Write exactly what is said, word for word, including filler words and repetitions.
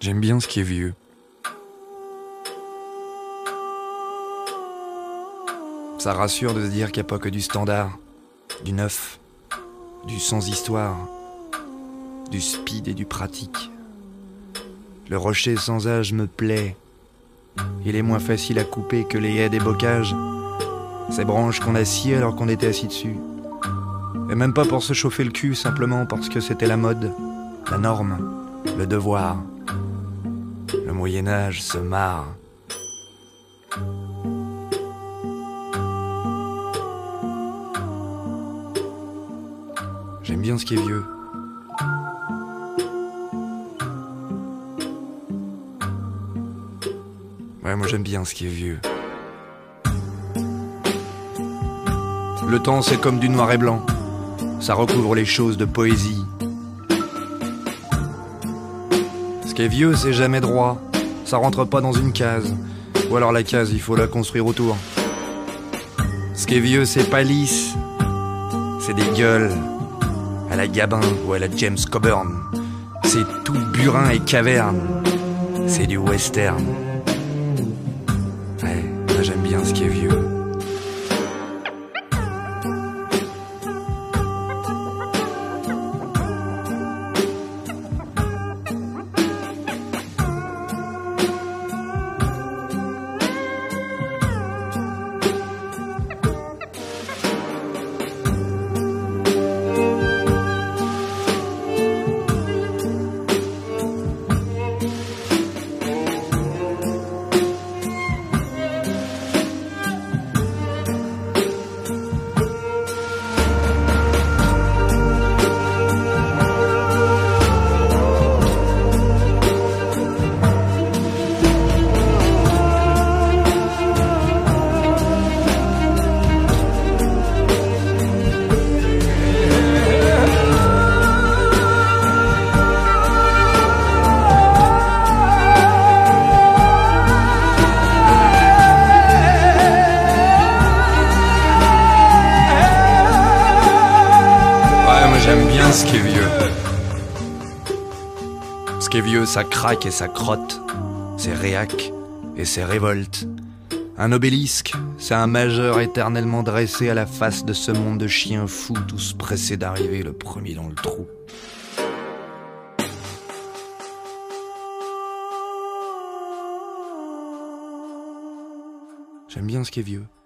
J'aime bien ce qui est vieux. Ça rassure de se dire qu'il n'y a pas que du standard, du neuf, du sans-histoire, du speed et du pratique. Le rocher sans âge me plaît. Il est moins facile à couper que les haies des bocages, ces branches qu'on a sciées alors qu'on était assis dessus. Et même pas pour se chauffer le cul, simplement parce que c'était la mode, la norme, le devoir. Le Moyen-Âge se marre. J'aime bien ce qui est vieux. Ouais, moi j'aime bien ce qui est vieux. Le temps c'est comme du noir et blanc. Ça recouvre les choses de poésie. Ce qui est vieux c'est jamais droit. Ça rentre pas dans une case. Ou alors la case il faut la construire autour. Ce qui est vieux c'est pas lisse. C'est des gueules. À la Gabin ou à la James Coburn. C'est tout burin et caverne. C'est du western. Ouais, moi j'aime bien ce qui est vieux. J'aime bien ce qui est vieux. Ce qui est vieux, ça craque et ça crotte. C'est réac et c'est révolte. Un obélisque, c'est un majeur éternellement dressé à la face de ce monde de chiens fous, tous pressés d'arriver le premier dans le trou. J'aime bien ce qui est vieux.